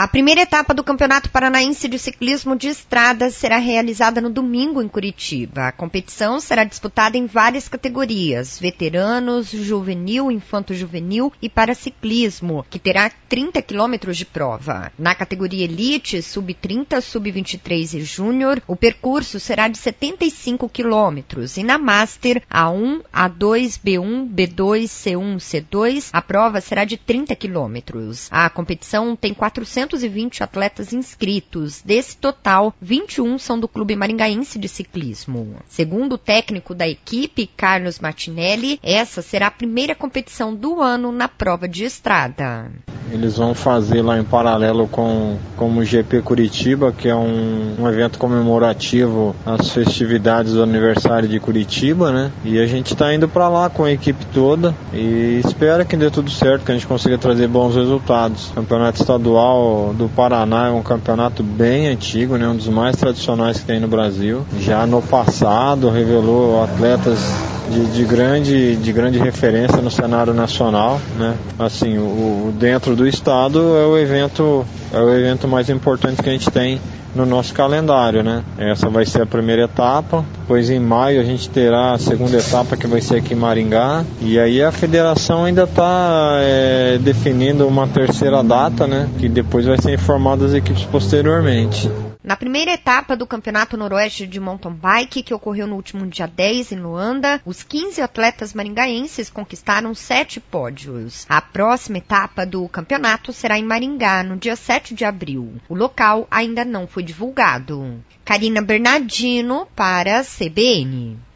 A primeira etapa do Campeonato Paranaense de Ciclismo de Estrada será realizada no domingo em Curitiba. A competição será disputada em várias categorias: veteranos, juvenil, infanto-juvenil e paraciclismo, que terá 30 quilômetros de prova. Na categoria Elite, sub-30, sub-23 e júnior, o percurso será de 75 quilômetros. E na Master, A1, A2, B1, B2, C1, C2, a prova será de 30 quilômetros. A competição tem 420 atletas inscritos. Desse total, 21 são do Clube Maringaense de Ciclismo. Segundo o técnico da equipe, Carlos Martinelli, essa será a primeira competição do ano na prova de estrada. Eles vão fazer lá em paralelo com o GP Curitiba, que é um evento comemorativo às festividades do aniversário de Curitiba, né? E a gente está indo para lá com a equipe toda e espera que dê tudo certo, que a gente consiga trazer bons resultados. O Campeonato Estadual do Paraná é um campeonato bem antigo, né? Um dos mais tradicionais que tem no Brasil. Já no passado revelou atletas de grande referência no cenário nacional, né? Assim, dentro do estado é o evento mais importante que a gente tem no nosso calendário, né? Essa vai ser a primeira etapa, depois em maio a gente terá a segunda etapa, que vai ser aqui em Maringá, e aí a federação ainda está definindo uma terceira data, né? Que depois vai ser informada as equipes posteriormente. Na primeira etapa do Campeonato Noroeste de Mountain Bike, que ocorreu no último dia 10 em Luanda, os 15 atletas maringaenses conquistaram 7 pódios. A próxima etapa do campeonato será em Maringá, no dia 7 de abril. O local ainda não foi divulgado. Karina Bernardino para a CBN.